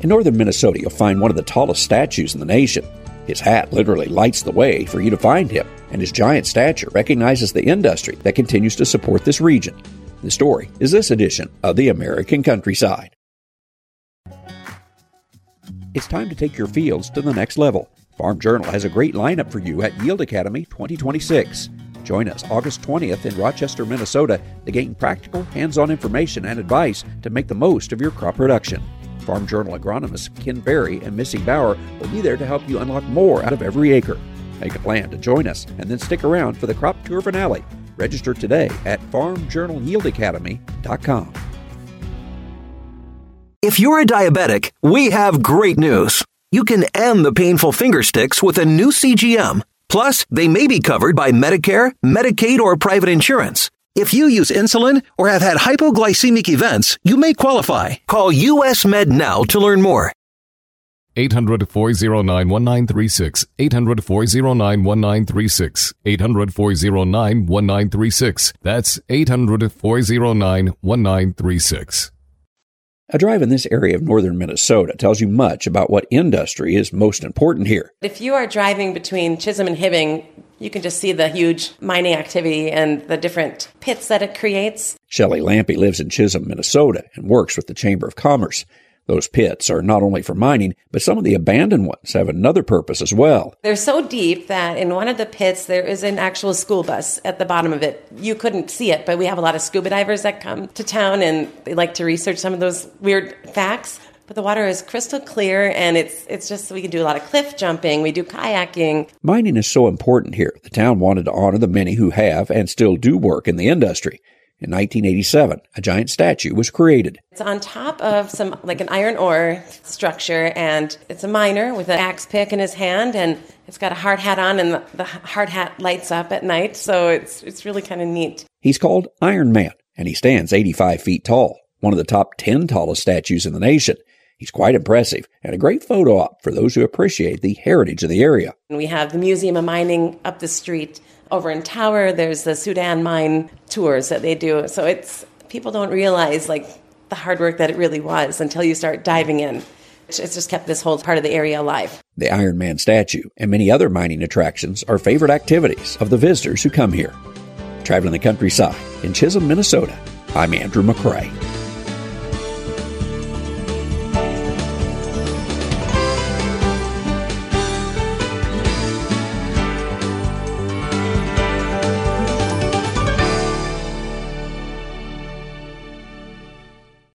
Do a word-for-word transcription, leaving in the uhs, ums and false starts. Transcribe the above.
In northern Minnesota, you'll find one of the tallest statues in the nation. His hat literally lights the way for you to find him, and his giant stature recognizes the industry that continues to support this region. The story is this edition of the American Countryside. It's time to take your fields to the next level. Farm Journal has a great lineup for you at Yield Academy twenty twenty-six. Join us August twentieth in Rochester, Minnesota to gain practical, hands-on information and advice to make the most of your crop production. Farm Journal agronomists Ken Berry and Missy Bauer will be there to help you unlock more out of every acre. Make a plan to join us and then stick around for the crop tour finale. Register today at farm journal yield academy dot com. If you're a diabetic, we have great news. You can end the painful finger sticks with a new C G M. Plus, they may be covered by Medicare, Medicaid, or private insurance. If you use insulin or have had hypoglycemic events, you may qualify. Call U S Med now to learn more. eight hundred, four oh nine, one nine three six. eight hundred, four oh nine, one nine three six. eight hundred, four oh nine, one nine three six. That's eight hundred, four oh nine, one nine three six. A drive in this area of northern Minnesota tells you much about what industry is most important here. If you are driving between Chisholm and Hibbing, you can just see the huge mining activity and the different pits that it creates. Shelley Lampe lives in Chisholm, Minnesota, and works with the Chamber of Commerce. Those pits are not only for mining, but some of the abandoned ones have another purpose as well. They're so deep that in one of the pits, there is an actual school bus at the bottom of it. You couldn't see it, but we have a lot of scuba divers that come to town, and they like to research some of those weird facts. But the water is crystal clear, and it's it's just, we can do a lot of cliff jumping. We do kayaking. Mining is so important here. The town wanted to honor the many who have and still do work in the industry. In nineteen eighty-seven, a giant statue was created. It's on top of some, like an iron ore structure, and it's a miner with an axe pick in his hand, and it's got a hard hat on, and the, the hard hat lights up at night, so it's it's really kind of neat. He's called Iron Man, and he stands eighty-five feet tall, one of the top ten tallest statues in the nation. He's quite impressive, and a great photo op for those who appreciate the heritage of the area. We have the Museum of Mining up the street. Over in Tower, there's the Sudan mine tours that they do. So it's, people don't realize like the hard work that it really was until you start diving in. It's just kept this whole part of the area alive. The Iron Man statue and many other mining attractions are favorite activities of the visitors who come here. Traveling the countryside in Chisholm, Minnesota, I'm Andrew McCrae.